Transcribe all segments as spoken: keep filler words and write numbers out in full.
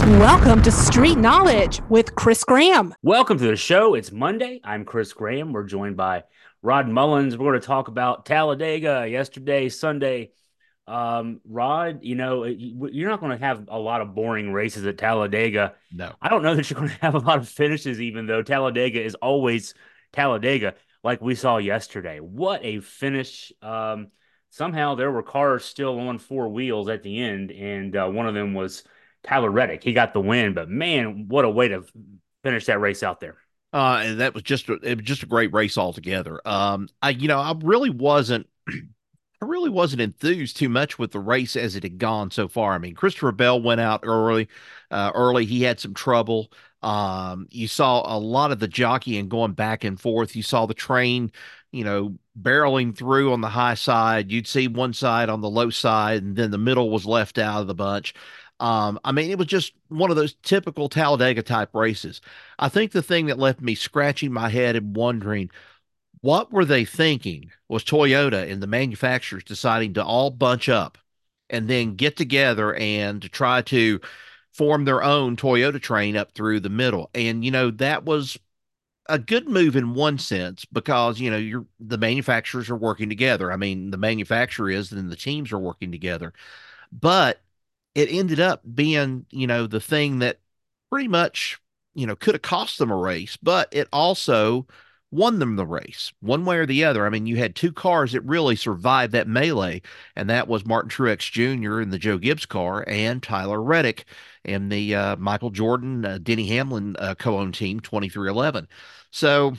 Welcome to Street Knowledge with Chris Graham. Welcome to the show. It's Monday. I'm Chris Graham. We're joined by Rod Mullins. We're going to talk about Talladega yesterday, Sunday. Um, Rod, you know, you're not going to have a lot of boring races at Talladega. No. I don't know that you're going to have a lot of finishes, even though Talladega is always Talladega, like we saw yesterday. What a finish. Um, somehow there were cars still on four wheels at the end, and uh, one of them was Tyler Reddick. He got the win, but man, what a way to finish that race out there. Uh, and that was just a, it was just a great race altogether. Um, I you know I really wasn't I really wasn't enthused too much with the race as it had gone so far. I mean, Christopher Bell went out early. Uh, early, he had some trouble. Um, you saw a lot of the jockeying going back and forth. You saw the train, you know, barreling through on the high side. You'd see one side on the low side, and then the middle was left out of the bunch. Um, I mean, it was just one of those typical Talladega type races. I think the thing that left me scratching my head and wondering what were they thinking was Toyota and the manufacturers deciding to all bunch up and then get together and to try to form their own Toyota train up through the middle. And, you know, that was a good move in one sense because, you know, you're the manufacturers are working together. I mean, the manufacturer is and the teams are working together. But it ended up being, you know, the thing that pretty much, you know, could have cost them a race, but it also won them the race one way or the other. I mean, you had two cars that really survived that melee, and that was Martin Truex Junior in the Joe Gibbs car and Tyler Reddick in the uh, Michael Jordan, uh, Denny Hamlin uh, co-owned team twenty-three eleven. So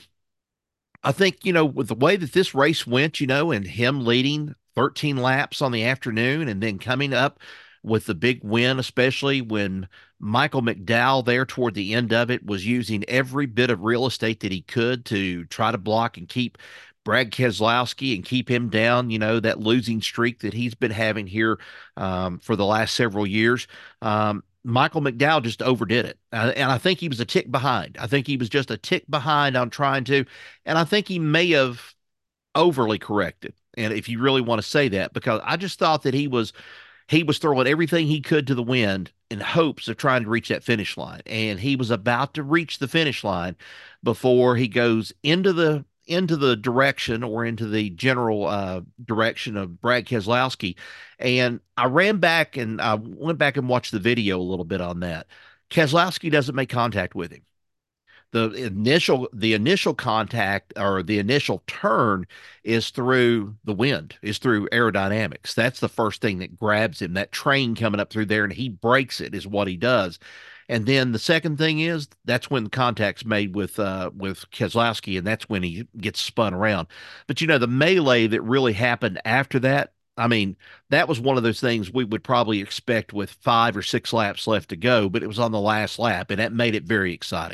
I think, you know, with the way that this race went, you know, and him leading thirteen laps on the afternoon and then coming up with the big win, especially when Michael McDowell there toward the end of it was using every bit of real estate that he could to try to block and keep Brad Keselowski and keep him down, you know, that losing streak that he's been having here um, for the last several years. Um, Michael McDowell just overdid it. Uh, and I think he was a tick behind. I think he was just a tick behind on trying to, and I think he may have overly corrected. And if you really want to say that, because I just thought that he was he was throwing everything he could to the wind in hopes of trying to reach that finish line. And he was about to reach the finish line before he goes into the into the direction or into the general uh, direction of Brad Keselowski. And I ran back and I went back and watched the video a little bit on that. Keselowski doesn't make contact with him. The initial the initial contact or the initial turn is through the wind, is through aerodynamics. That's the first thing that grabs him. That train coming up through there, and he breaks it is what he does. And then the second thing is that's when the contact's made with uh, with Keselowski, and that's when he gets spun around. But you know, the melee that really happened after that, I mean, that was one of those things we would probably expect with five or six laps left to go, but it was on the last lap, and that made it very exciting.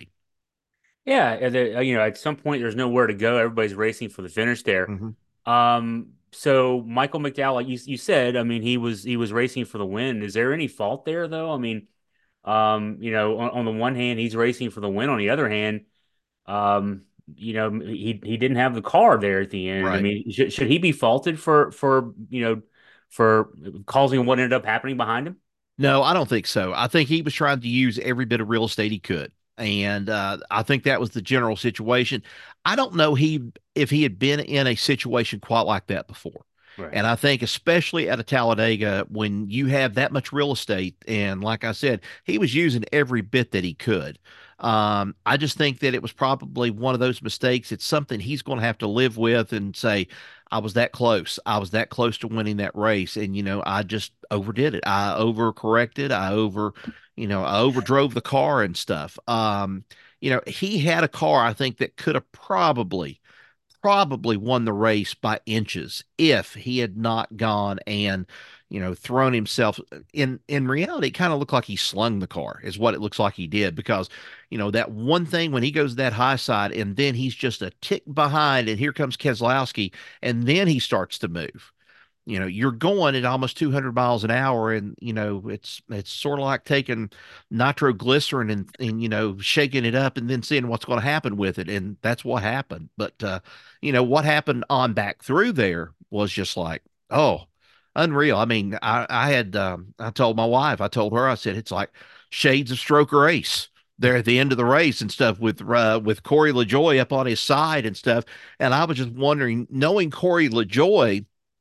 Yeah, and there- you know, at some point there's nowhere to go. Everybody's racing for the finish there. Mm-hmm. Um, so Michael McDowell, like you you said, I mean, he was he was racing for the win. Is there any fault there though? I mean, um, you know, on, on the one hand, he's racing for the win. On the other hand, um, you know, he he didn't have the car there at the end. I Right. mean, should should he be faulted for for you know for causing what ended up happening behind him? No, I don't think so. I think he was trying to use every bit of real estate he could. And uh, I think that was the general situation. I don't know he if he had been in a situation quite like that before. Right. And I think especially at a Talladega, when you have that much real estate, and like I said, he was using every bit that he could. Um, I just think that it was probably one of those mistakes. It's something he's going to have to live with and say, I was that close. I was that close to winning that race. And, you know, I just overdid it. I overcorrected. I over, you know, I overdrove the car and stuff. Um, you know, he had a car, I think, that could have probably probably won the race by inches if he had not gone and you know thrown himself in in reality. It kind of looked like he slung the car is what it looks like he did, because you know that one thing when he goes that high side and then he's just a tick behind and here comes Keselowski and then he starts to move. You know, you're going at almost two hundred miles an hour, and you know it's it's sort of like taking nitroglycerin and and you know shaking it up and then seeing what's going to happen with it, and that's what happened. But uh, you know what happened on back through there was just like, oh, unreal. I mean, I I had um, I told my wife, I told her, I said it's like shades of Stroker Ace there at the end of the race and stuff with uh, with Corey LaJoy up on his side and stuff. And I was just wondering, knowing Corey LaJoy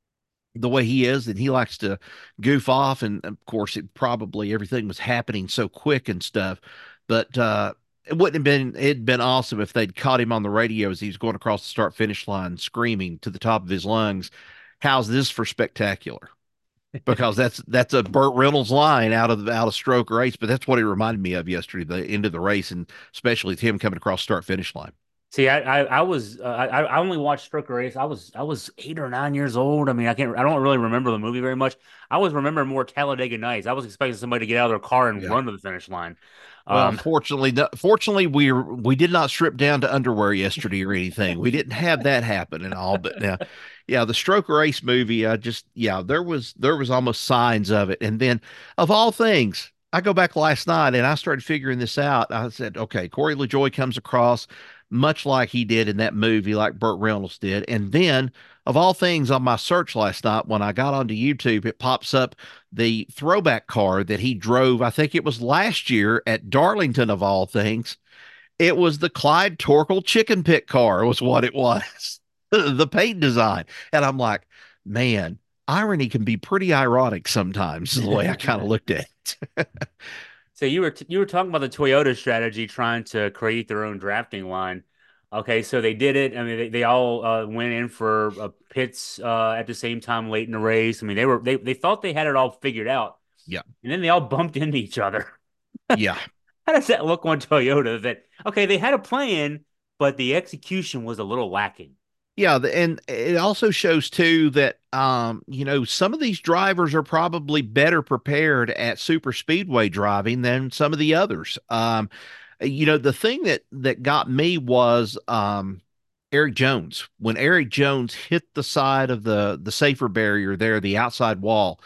the way he is, and he likes to goof off, and of course, it probably everything was happening so quick and stuff. But uh, it wouldn't have been it'd been awesome if they'd caught him on the radio as he's going across the start finish line, screaming to the top of his lungs, "How's this for spectacular?" Because that's that's a Burt Reynolds line out of out of Stroke Race, but that's what it reminded me of yesterday, the end of the race, and especially with him coming across start finish line. See, I I, I was uh, I I only watched Stroker Race. I was I was eight or nine years old. I mean, I can't I don't really remember the movie very much. I was remembering more Talladega Nights. I was expecting somebody to get out of their car and Yeah. run to the finish line. Well, Um, fortunately, fortunately, we we did not strip down to underwear yesterday or anything. We didn't have that happen and all. But now, yeah, the Stroker Race movie, I just yeah, there was there was almost signs of it. And then, of all things, I go back last night and I started figuring this out. I said, okay, Corey LaJoy comes across much like he did in that movie, like Burt Reynolds did. And then, of all things, on my search last night, when I got onto YouTube, it pops up the throwback car that he drove. I think it was last year at Darlington, of all things. It was the Clyde Torkel chicken pit car, was what it was, the paint design. And I'm like, man, irony can be pretty ironic sometimes, is the way I kind of looked at it. so you were t you were talking about the Toyota strategy, trying to create their own drafting line. Okay, so they did it. I mean, they, they all uh, went in for uh, pits uh, at the same time late in the race. I mean, they were they they thought they had it all figured out, Yeah. and then they all bumped into each other. Yeah. How does that look on Toyota? That okay, they had a plan, but the execution was a little lacking. Yeah, the, and it also shows too that um, you know, some of these drivers are probably better prepared at super speedway driving than some of the others. Um, you know, the thing that that got me was um Eric Jones. When Eric Jones hit the side of the the safer barrier there, the outside wall,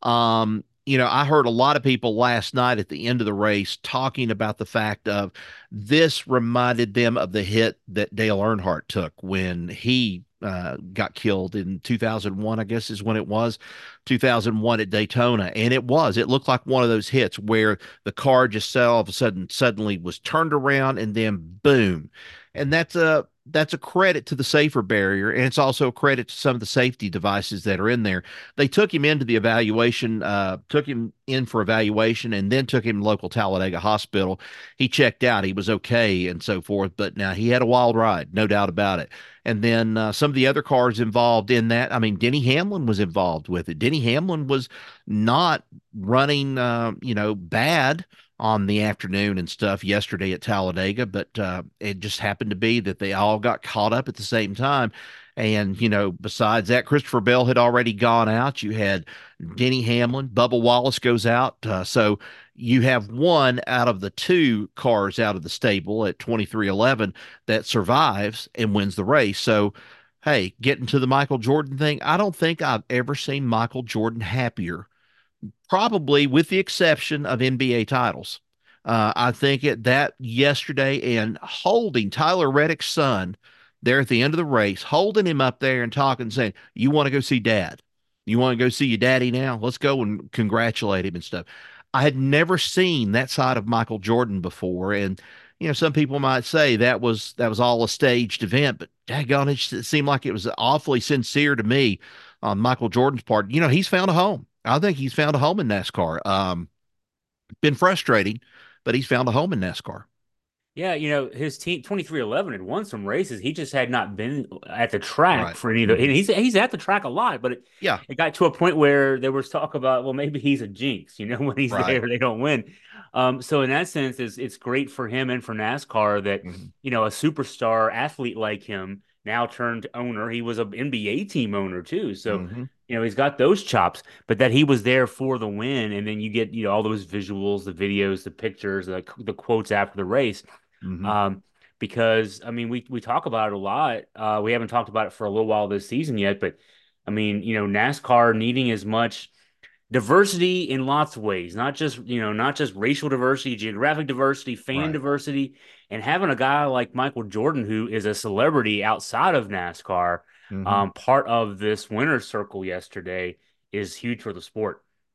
um, you know, I heard a lot of people last night at the end of the race talking about the fact of this reminded them of the hit that Dale Earnhardt took when he uh, got killed in two thousand one, I guess is when it was, two thousand one at Daytona. And it was, it looked like one of those hits where the car just all of a sudden suddenly was turned around and then boom. And that's a, that's a credit to the safer barrier. And it's also a credit to some of the safety devices that are in there. They took him into the evaluation, uh, took him in for evaluation, and then took him to local Talladega hospital. He checked out. He was okay and so forth. But now he had a wild ride, no doubt about it. And then uh, some of the other cars involved in that, I mean, Denny Hamlin was involved with it. Denny Hamlin was not running, uh, you know, bad on the afternoon and stuff yesterday at Talladega, but uh, it just happened to be that they all got caught up at the same time. And, you know, besides that, Christopher Bell had already gone out. You had Denny Hamlin, Bubba Wallace goes out. Uh, so you have one out of the two cars out of the stable at twenty-three eleven that survives and wins the race. So, hey, getting to the Michael Jordan thing, I don't think I've ever seen Michael Jordan happier, probably with the exception of N B A titles. Uh, I think it, that yesterday and holding Tyler Reddick's son there at the end of the race, holding him up there and talking, saying, "You want to go see dad? You want to go see your daddy now? Let's go and congratulate him and stuff." I had never seen that side of Michael Jordan before. And, you know, some people might say that was, that was all a staged event, but daggone, it, it seemed like it was awfully sincere to me on Michael Jordan's part. You know, he's found a home. I think he's found a home in NASCAR. Um, been frustrating, but he's found a home in NASCAR. Yeah, you know, his team twenty-three eleven had won some races. He just had not been at the track Right. for any of the, and he's he's at the track a lot, but it, Yeah. it got to a point where there was talk about, well, maybe he's a jinx, you know, when he's Right. there, they don't win. Um, so in that sense, it's it's great for him and for NASCAR that, Mm-hmm. you know, a superstar athlete like him now turned owner. He was an N B A team owner too. So, Mm-hmm. you know, he's got those chops, but that he was there for the win. And then you get, you know, all those visuals, the videos, the pictures, the, the quotes after the race. Mm-hmm. Um, because I mean, we we talk about it a lot. Uh, we haven't talked about it for a little while this season yet, but I mean, you know, NASCAR needing as much diversity in lots of ways, not just, you know, not just racial diversity, geographic diversity, fan Right. diversity, and having a guy like Michael Jordan, who is a celebrity outside of NASCAR, Mm-hmm. um, part of this winner's circle yesterday is huge for the sport.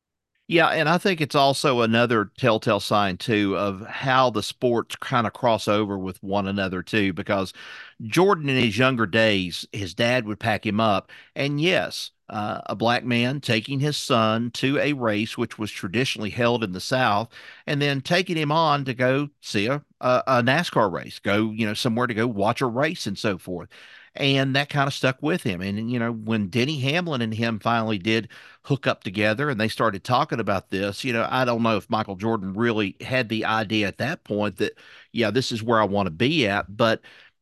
Yeah, and I think it's also another telltale sign too of how the sports kind of cross over with one another too, because Jordan in his younger days, his dad would pack him up, and yes, uh, a black man taking his son to a race which was traditionally held in the South, and then taking him on to go see a, a, a NASCAR race, go you know somewhere to go watch a race and so forth. And that kind of stuck with him. And, you know, when Denny Hamlin and him finally did hook up together and they started talking about this, you know, I don't know if Michael Jordan really had the idea at that point that, yeah, this is where I want to be at. But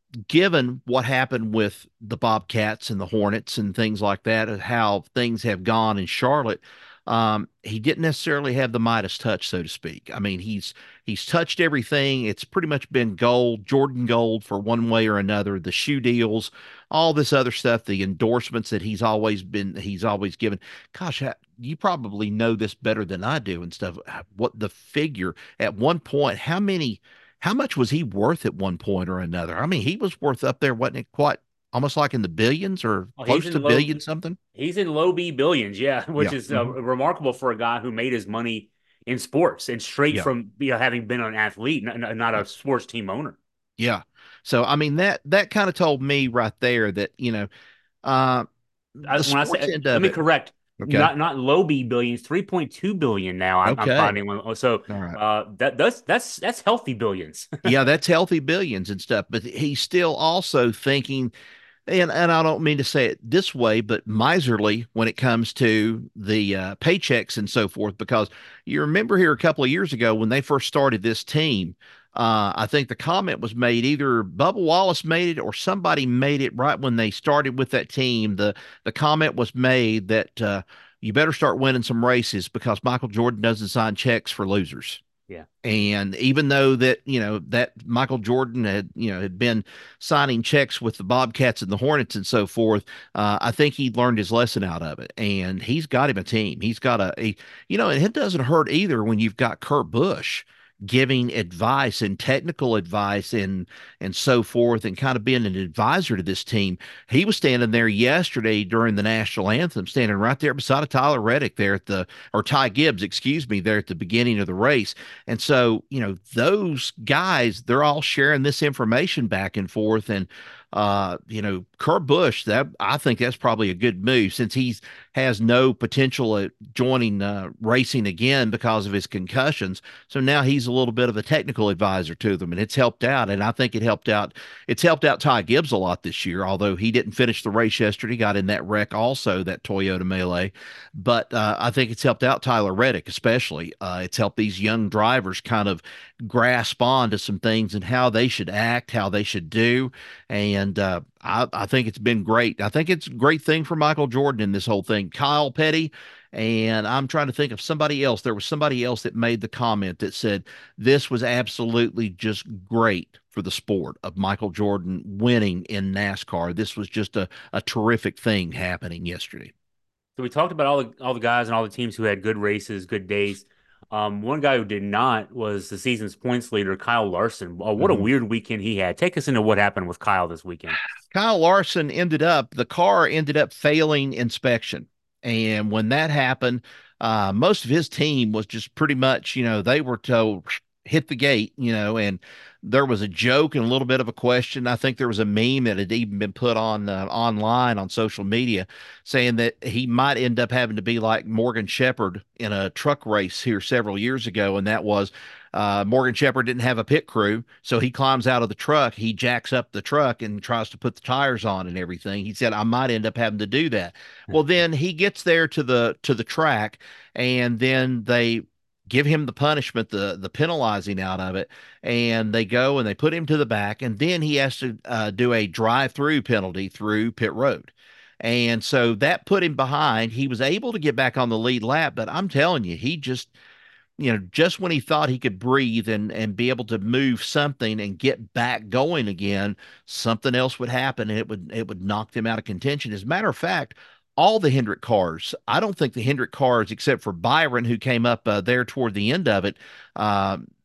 given what happened with the Bobcats and the Hornets and things like that, and how things have gone in Charlotte, um, he didn't necessarily have the Midas touch, so to speak. I mean, he's he's touched everything. It's pretty much been gold, Jordan gold for one way or another. The shoe deals, all this other stuff, the endorsements that he's always been, he's always given. Gosh, you probably know this better than I do and stuff. What the figure at one point, how many? How much was he worth at one point or another? I mean, he was worth up there, wasn't it? Quite almost like in the billions or Oh, he's close to in low billion something. he's in low B billions, yeah, which Yeah. is uh, Hmm. remarkable for a guy who made his money in sports and straight Yeah. from you know having been an athlete, not, not Yeah. a sports team owner. Yeah. So, I mean, that, that kind of told me right there that, you know, uh, I, the when I sports say, end let of me it. correct, Okay. not not low B billions, three point two billion now. I'm, I'm Okay. finding one. So All right. uh, that that's that's that's healthy billions. Yeah, that's healthy billions and stuff, but he's still also thinking, and and I don't mean to say it this way, but miserly when it comes to the uh, paychecks and so forth. Because you remember here a couple of years ago when they first started this team, uh, I think the comment was made, either Bubba Wallace made it or somebody made it right when they started with that team. The the comment was made that uh, you better start winning some races because Michael Jordan doesn't sign checks for losers. Yeah. And even though that, you know, that Michael Jordan had, you know, had been signing checks with the Bobcats and the Hornets and so forth, uh, I think he learned his lesson out of it. And he's got him a team. He's got a, a, you know, and it doesn't hurt either when you've got Kurt Busch giving advice and technical advice and and so forth and kind of being an advisor to this team. He was standing there yesterday during the national anthem, standing right there beside a Tyler Reddick there at the, or Ty Gibbs, excuse me, there at the beginning of the race. And so, you know, those guys, they're all sharing this information back and forth. And, uh, you know, Kurt Busch, that I think that's probably a good move since he's has no potential at joining uh, racing again because of his concussions. So now he's a little bit of a technical advisor to them, and it's helped out. And I think it helped out. It's helped out Ty Gibbs a lot this year, although he didn't finish the race yesterday, got in that wreck also, that Toyota Melee. But uh, I think it's helped out Tyler Reddick, especially. Uh, it's helped these young drivers kind of grasp on to some things and how they should act, how they should do. And uh, I, I think it's been great. I think it's a great thing for Michael Jordan in this whole thing. Kyle Petty, and I'm trying to think of somebody else. There was somebody else that made the comment that said this was absolutely just great for the sport of Michael Jordan winning in NASCAR. This was just a, a terrific thing happening yesterday. So we talked about all the all the guys and all the teams who had good races, good days. Um, one guy who did not was the season's points leader, Kyle Larson. Oh, what a Mhm. weird weekend he had. Take us into what happened with Kyle this weekend. Kyle Larson ended up, the car ended up failing inspection. And when that happened, uh, most of his team was just pretty much, you know, they were told, hit the gate, you know, and there was a joke and a little bit of a question. I think there was a meme that had even been put on uh, online on social media saying that he might end up having to be like Morgan Shepherd in a truck race here several years ago. And that was uh, Morgan Shepherd didn't have a pit crew, so he climbs out of the truck, he jacks up the truck and tries to put the tires on and everything. He said, I might end up having to do that. Well, then he gets there to the to the track, and then they give him the punishment, the the penalizing out of it, and they go and they put him to the back, and then he has to uh, do a drive-through penalty through pit road. And so that put him behind. He was able to get back on the lead lap, but I'm telling you, he just you know, just when he thought he could breathe and and be able to move something and get back going again, something else would happen and it would it would knock them out of contention. As a matter of fact, all the Hendrick cars, I don't think the Hendrick cars, except for Byron, who came up uh, there toward the end of it, uh,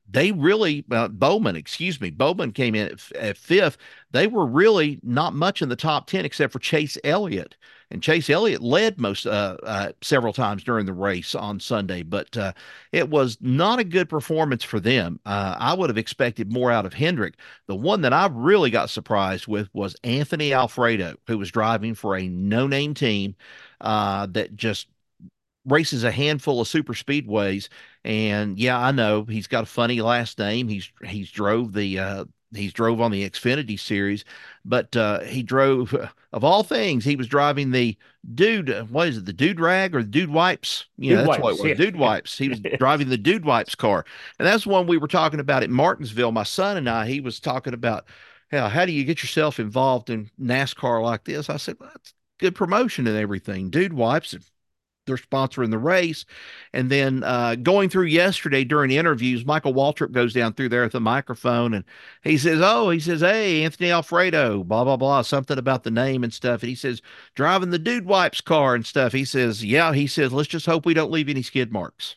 they really uh, Bowman, excuse me, Bowman came in at, at fifth. They were really not much in the top ten except for Chase Elliott, and Chase Elliott led most uh, uh, several times during the race on Sunday. But uh, it was not a good performance for them. Uh, I would have expected more out of Hendrick. The one that I really got surprised with was Anthony Alfredo, who was driving for a no-name team uh, that just races a handful of super speedways. And yeah, I know he's got a funny last name. He's he's drove the uh he's drove on the Xfinity series, but uh he drove of all things, he was driving the dude, what is it, the dude rag or the dude wipes? Yeah, Dude that's what it wipes, was. Dude wipes. He was yeah. driving the dude wipes car. And that's one we were talking about at Martinsville. My son and I, he was talking about how how do you get yourself involved in NASCAR like this? I said, well, that's good promotion and everything. Dude wipes, they're sponsoring the race. And then uh, going through yesterday during interviews, Michael Waltrip goes down through there with the microphone and he says, oh, he says, hey, Anthony Alfredo, blah, blah, blah, something about the name and stuff. And he says, driving the Dude Wipes car and stuff. He says, yeah, he says, let's just hope we don't leave any skid marks.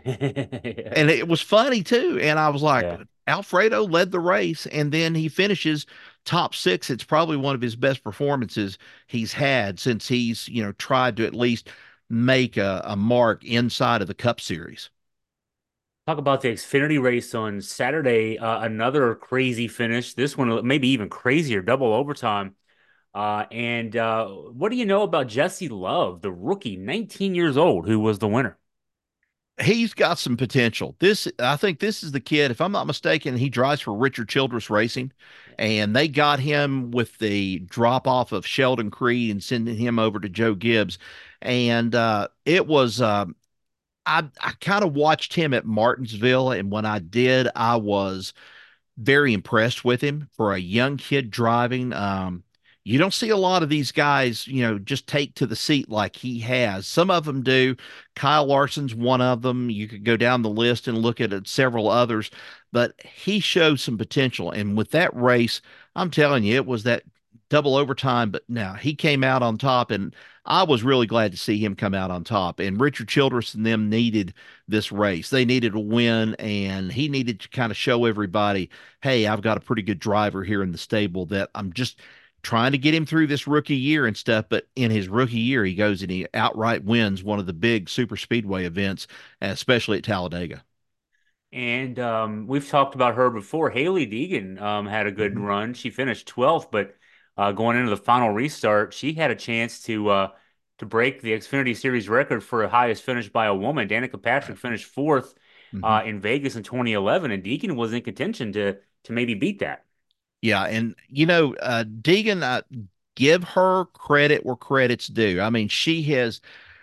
And it was funny too. And I was like, Yeah. Alfredo led the race and then he finishes top six. It's probably one of his best performances he's had since he's, you know, tried to at least make a, a mark inside of the Cup Series. Talk about the Xfinity race on Saturday. Uh, another crazy finish. This one maybe even crazier, double overtime. Uh, and uh, what do you know about Jesse Love, the rookie, nineteen years old, who was the winner? He's got some potential. This, I think this is the kid, if I'm not mistaken, he drives for Richard Childress Racing, and they got him with the drop off of Sheldon Creed and sending him over to Joe Gibbs. And uh, it was, uh, I, I kind of watched him at Martinsville, and when I did, I was very impressed with him for a young kid driving. Um, you don't see a lot of these guys, you know, just take to the seat like he has. Some of them do. Kyle Larson's one of them. You could go down the list and look at it, several others, but he showed some potential. And with that race, I'm telling you, it was that double overtime, but now he came out on top, and I was really glad to see him come out on top. And Richard Childress and them needed this race. They needed a win, and he needed to kind of show everybody, hey, I've got a pretty good driver here in the stable that I'm just trying to get him through this rookie year and stuff. But in his rookie year, he goes and he outright wins one of the big super speedway events, especially at Talladega. And um, we've talked about her before. Haley Deegan um, had a good Mhm. run. She finished twelfth, but uh, going into the final restart, she had a chance to uh, to break the Xfinity Series record for a highest finish by a woman. Danica Patrick Right. finished fourth Mhm. uh, in Vegas in twenty eleven, and Deegan was in contention to to maybe beat that. Yeah, and you know, uh, Deegan, uh, give her credit where credit's due. I mean, she has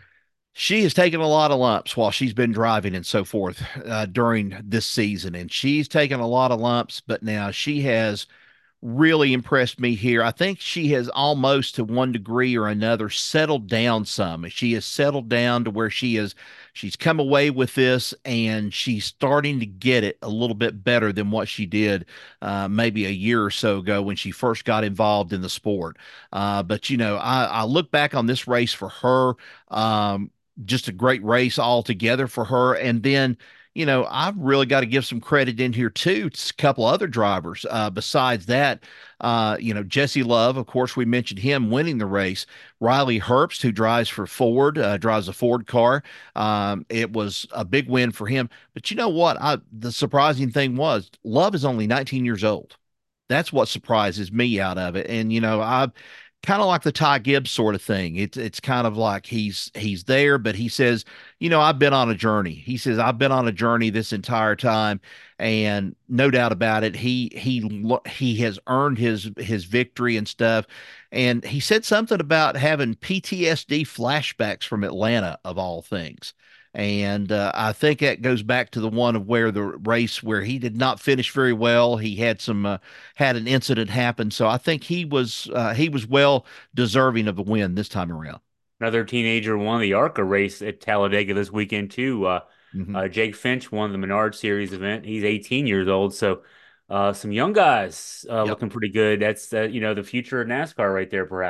she has taken a lot of lumps while she's been driving and so forth uh, during this season, and she's taken a lot of lumps, but now she has really impressed me here. I think she has almost to one degree or another settled down some. She has settled down to where she is she's come away with this and she's starting to get it a little bit better than what she did uh, maybe a year or so ago when she first got involved in the sport. Uh, but you know, I, I look back on this race for her. Um, just a great race altogether for her. And then you know, I've really got to give some credit in here too to a couple other drivers. Uh, besides that, uh, you know, Jesse Love, of course, we mentioned him winning the race. Riley Herbst, who drives for Ford, uh, drives a Ford car. Um, it was a big win for him. But you know what? I, the surprising thing was Love is only nineteen years old. That's what surprises me out of it. And you know, I kind of like the Ty Gibbs sort of thing. It's it's kind of like he's he's there, but he says, you know, I've been on a journey. He says I've been on a journey this entire time, and no doubt about it, he he he has earned his his victory and stuff. And he said something about having P T S D flashbacks from Atlanta of all things. And uh, I think that goes back to the one of where the race where he did not finish very well. He had some uh, had an incident happen, so I think he was uh, he was well deserving of a win this time around. Another teenager won the ARCA race at Talladega this weekend too. Uh, Hmm. uh, Jake Finch won the Menard Series event. He's eighteen years old, so uh, some young guys uh, Yep. looking pretty good. That's uh, you know the future of NASCAR right there, perhaps.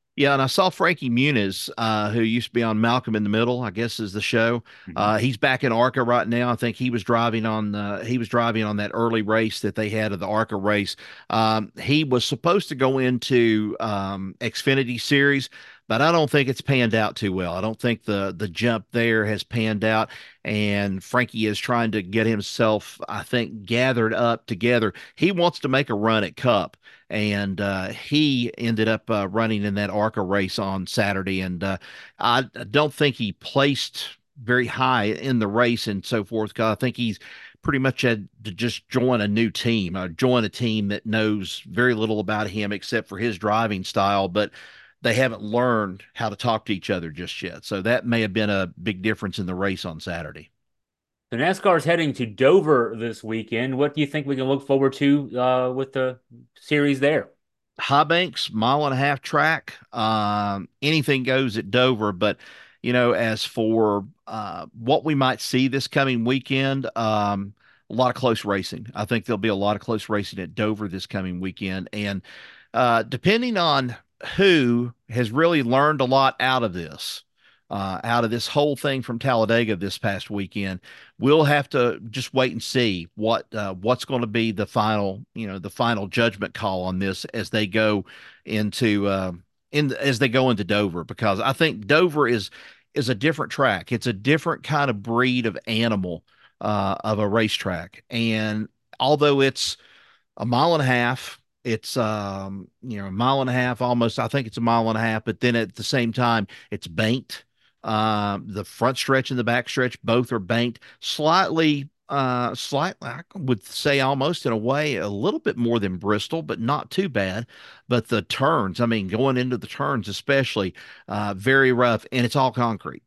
Yeah, and I saw Frankie Muniz, uh, who used to be on Malcolm in the Middle, I guess is the show. Mhm. Uh, he's back in ARCA right now. I think he was driving on uh, he was driving on that early race that they had of the ARCA race. Um, he was supposed to go into um, Xfinity Series, but I don't think it's panned out too well. I don't think the the jump there has panned out, and Frankie is trying to get himself, I think, gathered up together. He wants to make a run at Cup, and uh, he ended up uh, running in that ARCA race on Saturday. And uh, I don't think he placed very high in the race and so forth, because I think he's pretty much had to just join a new team, uh, join a team that knows very little about him except for his driving style, but they haven't learned how to talk to each other just yet. So that may have been a big difference in the race on Saturday. The NASCAR is heading to Dover this weekend. What do you think we can look forward to uh, with the series there? High Banks, mile and a half track. Um, anything goes at Dover. But, you know, as for uh, what we might see this coming weekend, um, a lot of close racing. I think there'll be a lot of close racing at Dover this coming weekend. And uh, depending on who has really learned a lot out of this, uh, out of this whole thing from Talladega this past weekend, we'll have to just wait and see what uh, what's going to be the final, you know, the final judgment call on this as they go into uh, in as they go into Dover, because I think Dover is is a different track. It's a different kind of breed of animal, uh, of a racetrack, and although it's a mile and a half. It's um, you know, a mile and a half almost. I think it's a mile and a half, but then at the same time, it's banked. Um, the front stretch and the back stretch both are banked slightly, uh, slightly, I would say almost in a way, a little bit more than Bristol, but not too bad. But the turns, I mean, going into the turns, especially, uh, very rough, and it's all concrete.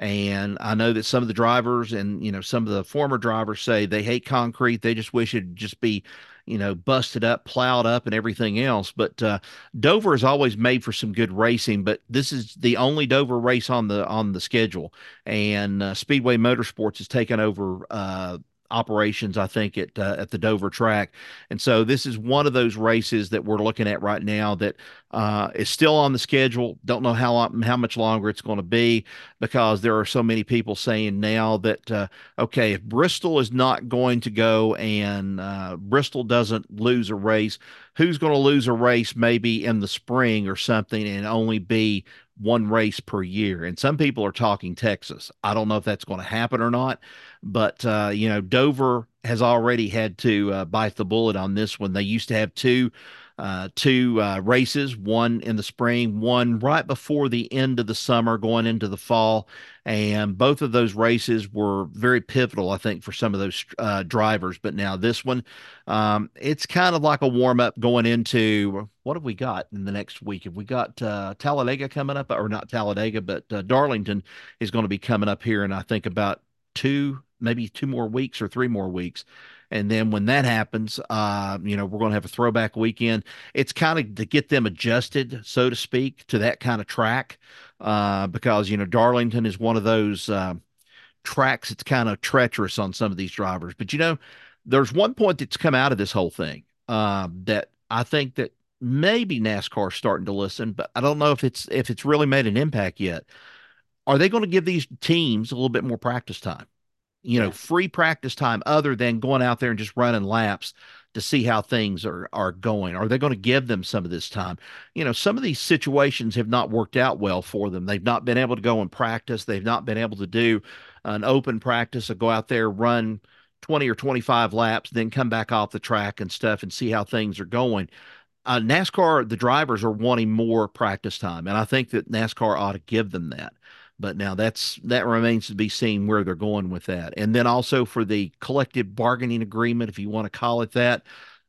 And I know that some of the drivers and, you know, some of the former drivers say they hate concrete. They just wish it'd just be, you know, busted up, plowed up, and everything else. But uh, Dover is always made for some good racing. But this is the only Dover race on the on the schedule, and uh, Speedway Motorsports has taken over uh, operations, I think, at uh, at the Dover track. And so this is one of those races that we're looking at right now that uh, is still on the schedule. Don't know how long, how much longer it's going to be, because there are so many people saying now that uh, okay, if Bristol is not going to go and uh, Bristol doesn't lose a race, who's going to lose a race maybe in the spring or something and only be one race per year? And some people are talking Texas. I don't know if that's going to happen or not, but uh, you know, Dover has already had to uh, bite the bullet on this one. They used to have two uh, two uh, races, one in the spring, one right before the end of the summer, going into the fall. And both of those races were very pivotal, I think, for some of those uh, drivers. But now this one, um, it's kind of like a warm up going into what have we got in the next week? Have we got uh, Talladega coming up, or not Talladega, but uh, Darlington is going to be coming up here, and I think about two, maybe two more weeks or three more weeks. And then when that happens, uh, you know, we're going to have a throwback weekend. It's kind of to get them adjusted, so to speak, to that kind of track, uh, because, you know, Darlington is one of those uh, tracks that's kind of treacherous on some of these drivers. But, you know, there's one point that's come out of this whole thing uh, that I think that maybe NASCAR's starting to listen, but I don't know if it's if it's really made an impact yet. Are they going to give these teams a little bit more practice time? You know, Yeah. free practice time other than going out there and just running laps to see how things are are going? Are they going to give them some of this time? You know, some of these situations have not worked out well for them. They've not been able to go and practice. They've not been able to do an open practice or go out there, run twenty or twenty-five laps, then come back off the track and stuff and see how things are going. Uh, NASCAR, the drivers are wanting more practice time, and I think that NASCAR ought to give them that. But now that's that remains to be seen where they're going with that. And then also for the collective bargaining agreement, if you want to call it that,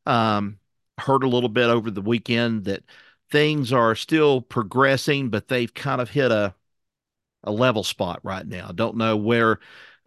um, heard a little bit over the weekend that things are still progressing, but they've kind of hit a a level spot right now. Don't know where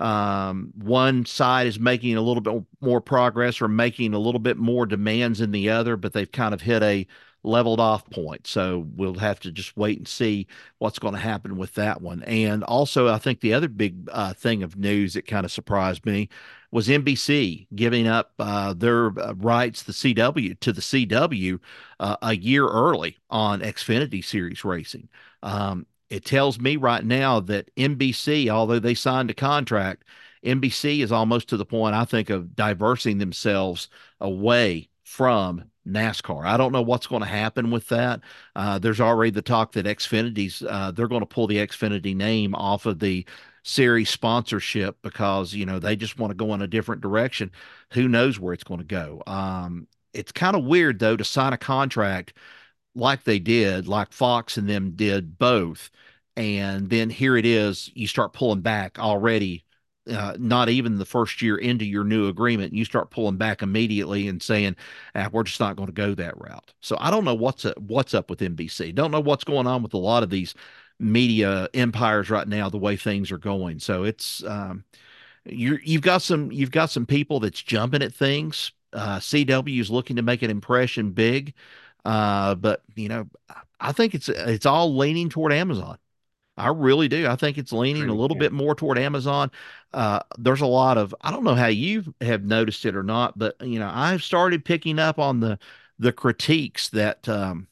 um, one side is making a little bit more progress or making a little bit more demands than the other, but they've kind of hit a leveled off point. So we'll have to just wait and see what's going to happen with that one. And also, I think the other big uh, thing of news that kind of surprised me was N B C giving up uh, their uh, rights the C W to the C W uh, a year early on Xfinity Series racing. Um, it tells me right now that N B C, although they signed a contract, N B C is almost to the point, I think, of diversing themselves away from NASCAR. I don't know what's going to happen with that. Uh, there's already the talk that Xfinity's uh, they're going to pull the Xfinity name off of the series sponsorship because you know they just want to go in a different direction. Who knows where it's going to go? Um, it's kind of weird though to sign a contract like they did, like Fox and them did both, and then here it is, you start pulling back already. Uh, not even the first year into your new agreement, you start pulling back immediately and saying, ah, "We're just not going to go that route." So I don't know what's up, what's up with N B C. Don't know what's going on with a lot of these media empires right now. The way things are going, so it's um, you're you've got some you've got some people that's jumping at things. Uh, C W is looking to make an impression big, uh, but you know, I think it's it's all leaning toward Amazon. I really do. I think it's leaning a True. little Yeah. bit more toward Amazon. Uh, there's a lot of, I don't know how you have noticed it or not, but you know, I've started picking up on the the critiques that um,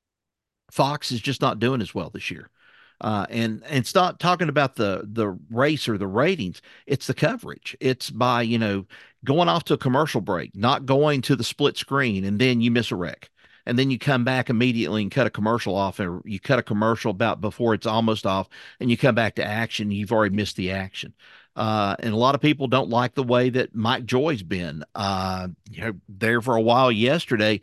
Fox is just not doing as well this year. Uh, and, and it's not talking about the the race or the ratings. It's the coverage. It's by, you know, going off to a commercial break, not going to the split screen, and then you miss a wreck. And then you come back immediately and cut a commercial off, or you cut a commercial about before it's almost off, and you come back to action. You've already missed the action. Uh, and a lot of people don't like the way that Mike Joy's been. Uh, you know, there for a while yesterday.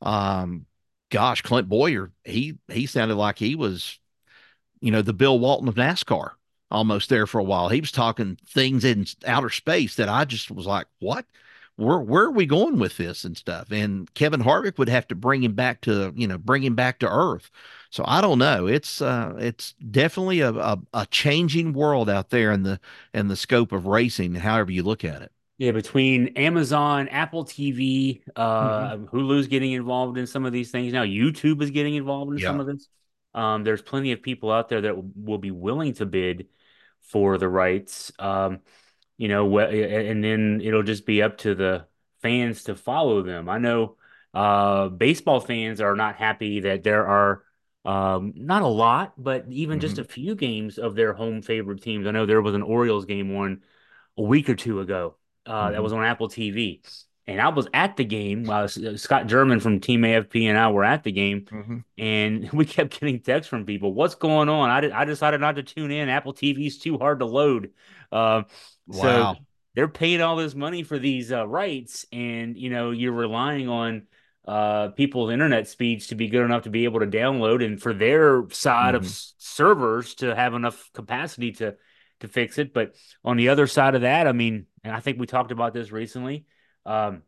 Um, gosh, Clint Boyer, he he sounded like he was, you know, the Bill Walton of NASCAR almost there for a while. He was talking things in outer space that I just was like, what? Where where are we going with this and stuff? And Kevin Harvick would have to bring him back to, you know, bring him back to earth. So I don't know. It's uh it's definitely a, a, a changing world out there in the in the scope of racing, however you look at it. Yeah, between Amazon, Apple T V, Mm-hmm. uh, Hulu's getting involved in some of these things now. YouTube is getting involved in some Yeah. of this. Um, there's plenty of people out there that will, will be willing to bid for the rights. Um, you know, wh- and then it'll just be up to the fans to follow them. I know uh, baseball fans are not happy that there are um, not a lot, but even just Mm-hmm. a few games of their home favorite teams. I know there was an Orioles game one a week or two ago uh, that Mm-hmm. was on Apple T V. And I was at the game. Uh, Scott German from Team A F P and I were at the game, Mm-hmm. and we kept getting texts from people. What's going on? I, did, I decided not to tune in. Apple T V's too hard to load. Uh, so Wow. they're paying all this money for these uh, rights, and you know you're relying on uh, people's internet speeds to be good enough to be able to download, and for their side of Mm-hmm. s- servers to have enough capacity to to fix it. But on the other side of that, I mean, and I think we talked about this recently. Um,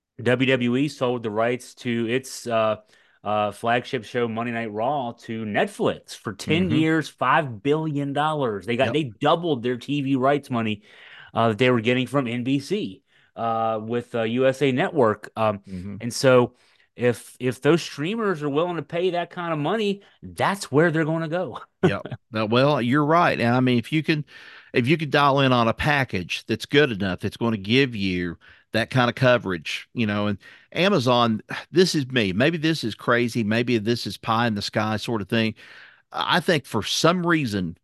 W W E sold the rights to its uh, uh, flagship show Monday Night Raw to Netflix for ten Mm-hmm. years, five billion dollars. They got Yep. they doubled their T V rights money uh, that they were getting from N B C uh, with uh, U S A Network. Um, Mm-hmm. and so if if those streamers are willing to pay that kind of money, that's where they're going to go. Yep. Uh, Well, you're right. And I mean, if you can, if you could dial in on a package that's good enough, that's going to give you that kind of coverage, you know, and Amazon, this is me. Maybe this is crazy. Maybe this is pie in the sky sort of thing. I think for some reason,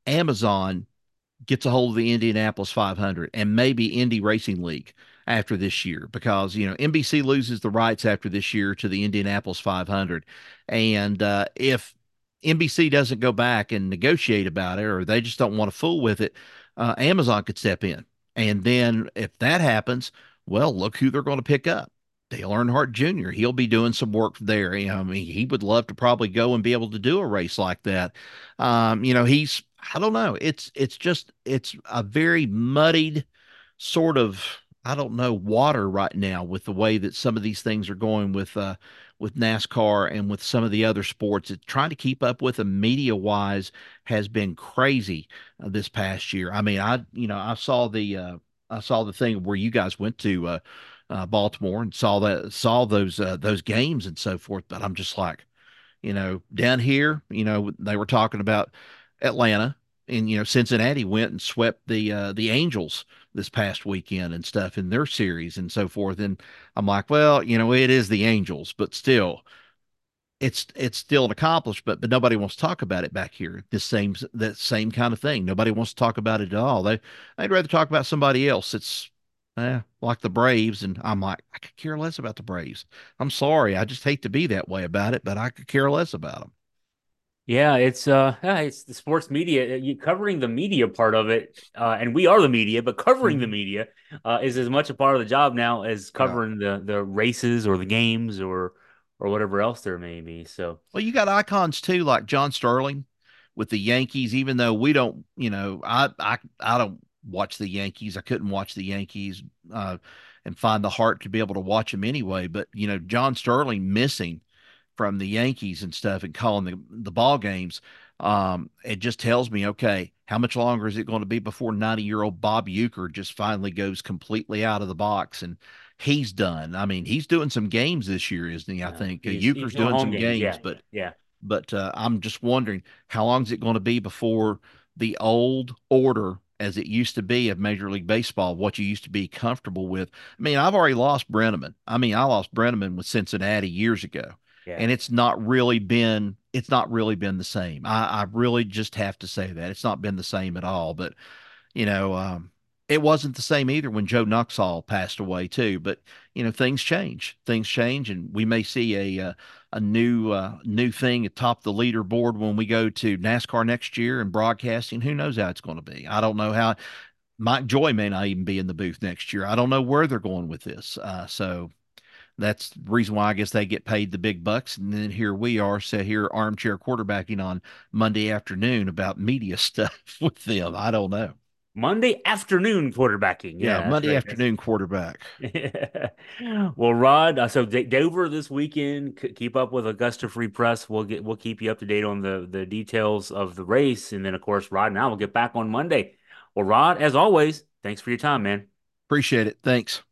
Amazon gets a hold of the Indianapolis five hundred and maybe Indy Racing League after this year because you know N B C loses the rights after this year to the Indianapolis five hundred, and uh, if N B C doesn't go back and negotiate about it, or they just don't want to fool with it, uh, Amazon could step in, and then if that happens, well, look who they're going to pick up. Dale Earnhardt Junior He'll be doing some work there. You know, I mean, he would love to probably go and be able to do a race like that. Um, you know, he's I don't know. It's it's just it's a very muddied sort of I don't know water right now with the way that some of these things are going with uh with NASCAR and with some of the other sports. It, trying to keep up with them media wise has been crazy uh, this past year. I mean, I you know I saw the uh, I saw the thing where you guys went to uh, uh, Baltimore, and saw that saw those uh, those games and so forth. But I'm just like, you know, down here, you know, they were talking about Atlanta, and you know, Cincinnati went and swept the uh, the Angels this past weekend and stuff in their series and so forth. And I'm like, well, you know, it is the Angels, but still, it's it's still an accomplishment, but nobody wants to talk about it back here. The same that same kind of thing. Nobody wants to talk about it at all. They they'd rather talk about somebody else. It's eh, like the Braves, and I'm like, I could care less about the Braves. I'm sorry, I just hate to be that way about it, but I could care less about them. Yeah, it's uh, yeah, it's the sports media. uh, You covering the media part of it, uh, and we are the media, but covering the Mhm. media uh, is as much a part of the job now as Yeah. covering the the races or the games or or whatever else there may be. So Well, you got icons too, like John Sterling with the Yankees. Even though we don't, you know, I I I don't watch the Yankees. I couldn't watch the Yankees uh, and find the heart to be able to watch them anyway. But you know, John Sterling missing from the Yankees and stuff and calling the the ball games. Um, it just tells me, okay, how much longer is it going to be before ninety year old Bob Euchre just finally goes completely out of the box and he's done? I mean, he's doing some games this year, isn't he? I uh, think uh, he's he's Euchre's doing doing home some games. games, Yeah, but yeah. but uh, I'm just wondering how long is it going to be before the old order, as it used to be of Major League Baseball, what you used to be comfortable with. I mean, I've already lost Brenneman. I mean, I lost Brenneman with Cincinnati years ago, Yeah. and it's not really been it's not really been the same. I, I really just have to say that it's not been the same at all. But you know, um, it wasn't the same either when Joe Nuxall passed away too. But you know, things change. Things change, and we may see a uh, a new uh, new thing atop the leaderboard when we go to NASCAR next year and broadcasting. Who knows how it's going to be? I don't know how. Mike Joy may not even be in the booth next year. I don't know where they're going with this. Uh, so that's the reason why I guess they get paid the big bucks. And then here we are, set here armchair quarterbacking on Monday afternoon about media stuff with them. I don't know. Monday afternoon quarterbacking. Yeah, Yeah, that's Monday right. That's afternoon quarterback. well, Rod. Uh, so D Dover this weekend. C keep up with Augusta Free Press. We'll get we'll keep you up to date on the the details of the race, and then of course, Rod and I will get back on Monday. Well, Rod, as always, thanks for your time, man. Appreciate it. Thanks.